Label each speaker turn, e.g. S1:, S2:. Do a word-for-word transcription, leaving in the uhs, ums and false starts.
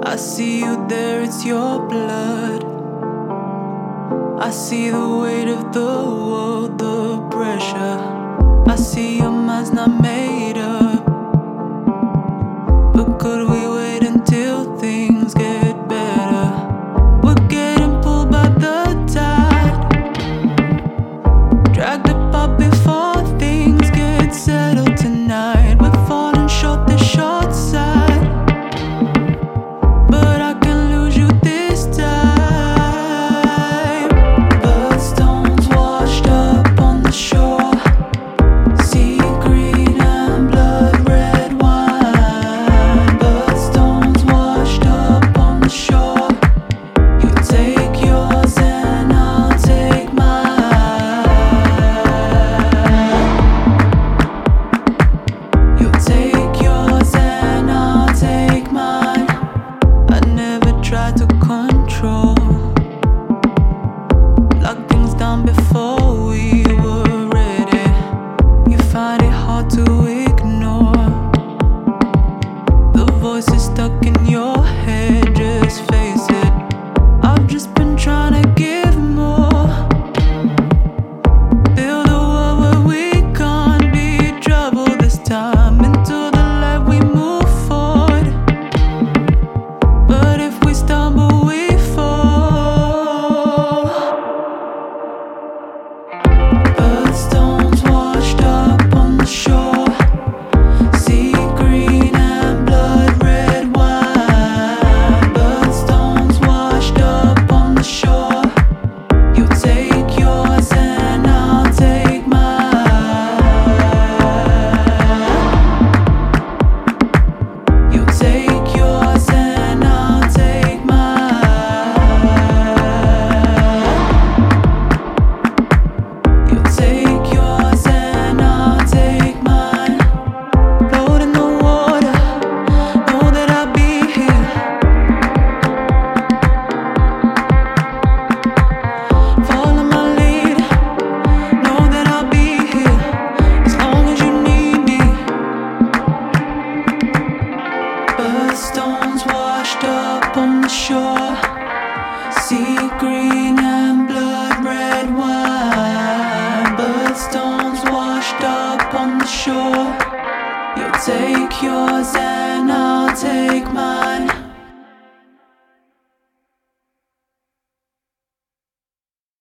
S1: I see you there, it's your blood. I see the weight of the world, the pressure. I see your mind's not made up. But could we wait until things get better? We're getting pulled by the tide, dragged apart before things get settled tonight. We're falling short, the short side, but I can lose you this time. Bloodstones washed up on the shore, sea green and blood red wine. Bloodstones washed up on the shore. You take yours and I'll take mine. You take yours and I'll take mine. I never tried to control, lock things down before we were ready. You find it hard to ignore the voices stuck in your head, just face it. I've just been trying to give more, build a world where we can't be trouble this time. Into the light we move forward, but if we stumble we fall. Bloodstones washed up on the shore, sea green and blood red wine. Bloodstones washed up on the shore. You take yours and I'll take mine. You take yours and I'll take mine. You take yours and I'll take mine. Float in the water, know that I'll be here. Follow my lead, know that I'll be here as long as you need me. Bloodstones washed up on the shore, sea green and blood red wine. Bloodstones washed up on the shore. You take yours and I'll take mine.